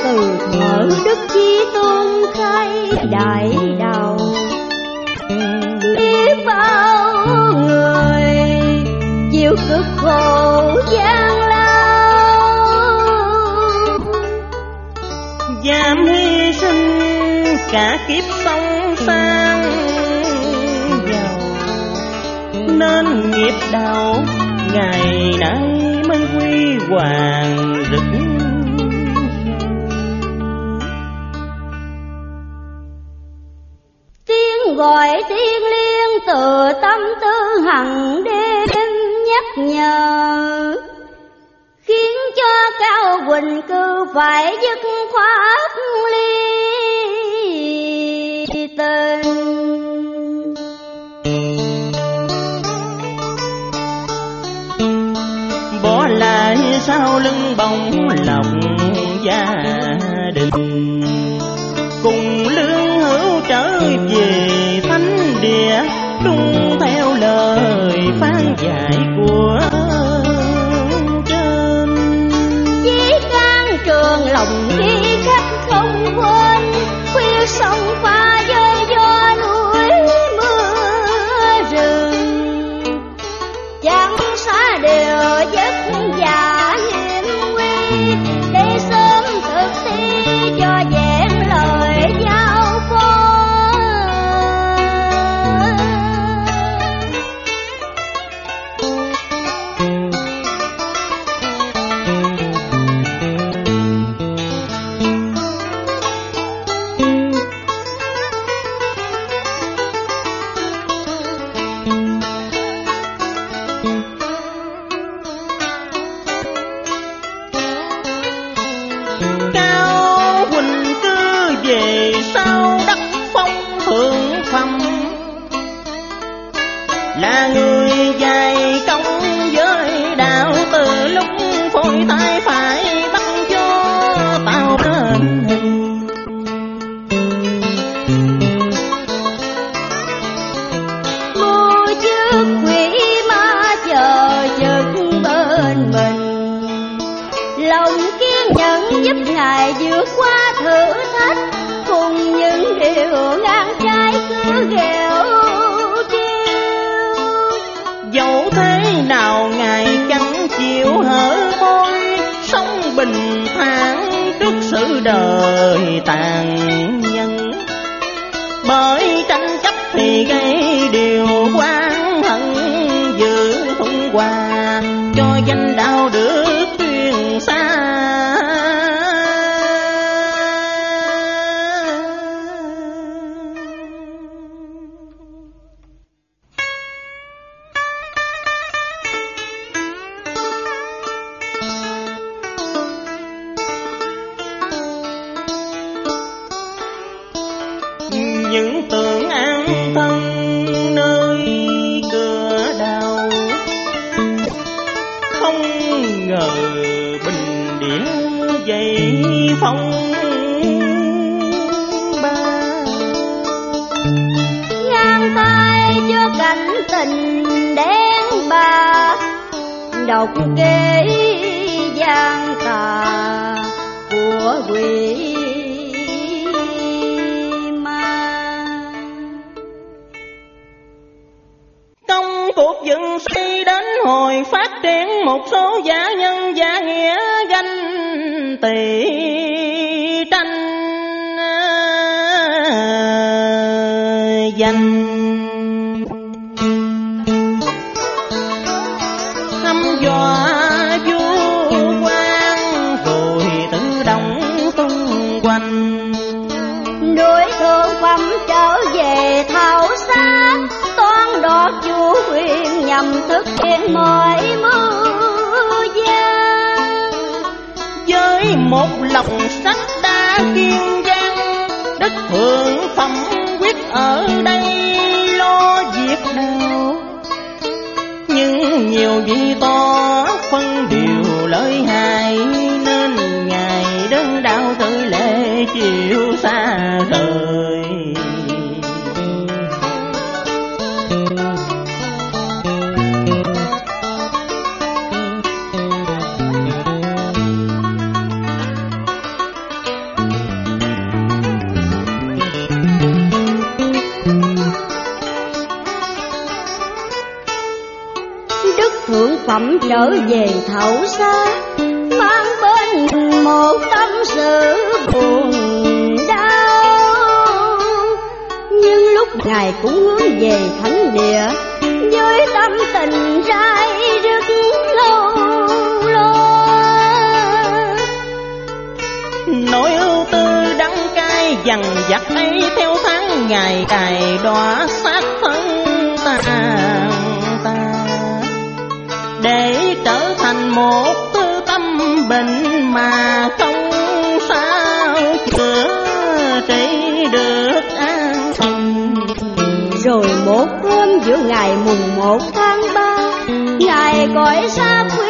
từ thuở Đức Chí Tôn khai đại đạo, biết bao người chịu cực khổ gian lao, dám hy sinh cả kiếp sống sang giàu, nên nghiệp đạo ngày nay mới huy hoàng rực. Tiếng gọi thiêng liêng từ tâm tư hằng đêm nhắc nhở, khiến cho Cao Quỳnh Cư phải dứt khoát ly tình. Bỏ lại sau lưng bóng lòng gia đình, cùng lương hữu trở về thánh địa, đúng theo lời phán dạy của trên. Chí can trường lòng ghi khắc không quên, khuya sông pha với gió núi mưa rừng, chẳng xa đều giấc giả hiểm nguy, để sớm thực thi cho vẹn lời giao phó. Cao Quỳnh Cư về sau đất phong thượng phẩm, là người dày công với đạo từ lúc phôi tay phải bắt gió tạo nên hình. Mua trước quỷ ma chờ trực bên mình, lòng kiên nhẫn giúp Ngài vượt qua thử thách, cùng những điều ngang trái cứ ghẹo chiêu. Dẫu thế nào Ngài chẳng chịu hở môi, sống bình thản trước sự đời tàn nhẫn. Bởi tranh chấp thì gây điều oán hận, giữ thung hòa cho danh đạo được truyền xa. Những tưởng an thân nơi cửa đau, không ngờ bình địa dậy phong ba. Ngang tay cho cảnh tình đen bạc, độc kế gian tà của quỷ ma. Công cuộc dựng xây đến hồi phát triển, một số giả nhân giả nghĩa ganh tị tranh danh, hăm dọa vua quan rồi tự động tung quanh. Núi thượng phẩm trở về thảo sát, toán đoạt chủ quyền nhằm thực hiện mọi mưu gian. Với một lòng sắt đá kiên giang, đức thượng phẩm quyết ở đây lo việc nào. Nhưng nhiều vị to phân điều lợi hại, nên Ngài đơn đạo tự lễ chịu xa rời. chậm trở về thảo xa, mang bên mình một tâm sự buồn đau. Nhưng lúc Ngài cũng hướng về thánh địa với tâm tình rai rứt lâu lo. Nỗi ưu tư đắng cay dằn vặt ấy theo tháng ngày cài đọa xác thân ta, để trở thành một tư tâm bệnh mà không sao chữa trị được an thần. Rồi một hôm giữa ngày mùng 1 tháng 3, Ngài gọi xa